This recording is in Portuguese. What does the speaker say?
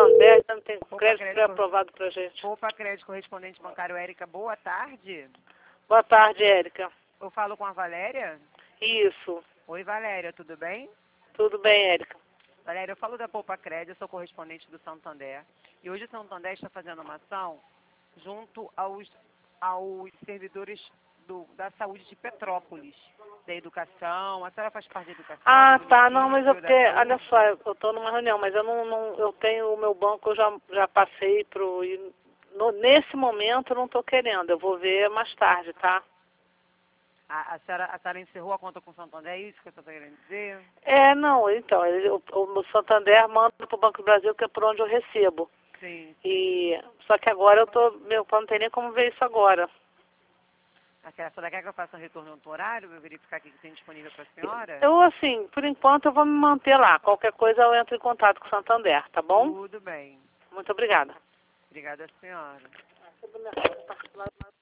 Santander, não tem Poupa crédito Crédito. pré-aprovado pra gente. Poupa Crédito Correspondente Bancário Érica, boa tarde. Boa tarde, Érica. Eu falo com a Valéria? Isso. Oi, Valéria, tudo bem? Tudo bem, Érica. Valéria, eu falo da Poupa Crédito, eu sou correspondente do Santander. E hoje o Santander está fazendo uma ação junto aos servidores da saúde de Petrópolis, da educação. A senhora faz parte da educação? Ah, do tá. Não, mas é município, da porque, olha saúde? só, eu tô numa reunião, mas eu tenho o meu banco, eu já passei pro... nesse momento eu não tô querendo, eu vou ver mais tarde, tá? A senhora encerrou a conta com o Santander, é isso que você está querendo dizer? Não, então, o Santander manda pro Banco do Brasil, que é por onde eu recebo. Sim. Só que agora eu não tem nem como ver isso agora. A senhora quer que eu faça um retorno no horário, para verificar o que tem disponível para a senhora? Eu, assim, por enquanto eu vou me manter lá. Qualquer coisa eu entro em contato com o Santander, tá bom? Tudo bem. Muito obrigada. Obrigada, senhora.